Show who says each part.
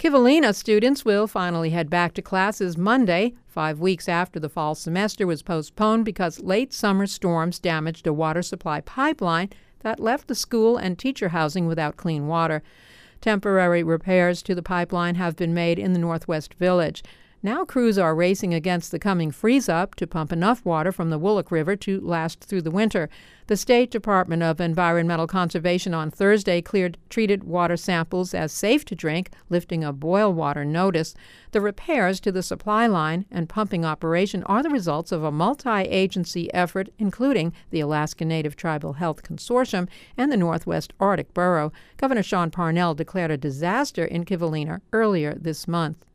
Speaker 1: Kivalina students will finally head back to classes Monday, 5 weeks after the fall semester was postponed because late summer storms damaged a water supply pipeline that left the school and teacher housing without clean water. Temporary repairs to the pipeline have been made in the Northwest Village. Now crews are racing against the coming freeze-up to pump enough water from the Woollock River to last through the winter. The State Department of Environmental Conservation on Thursday cleared treated water samples as safe to drink, lifting a boil water notice. The repairs to the supply line and pumping operation are the results of a multi-agency effort, including the Alaska Native Tribal Health Consortium and the Northwest Arctic Borough. Governor Sean Parnell declared a disaster in Kivalina earlier this month.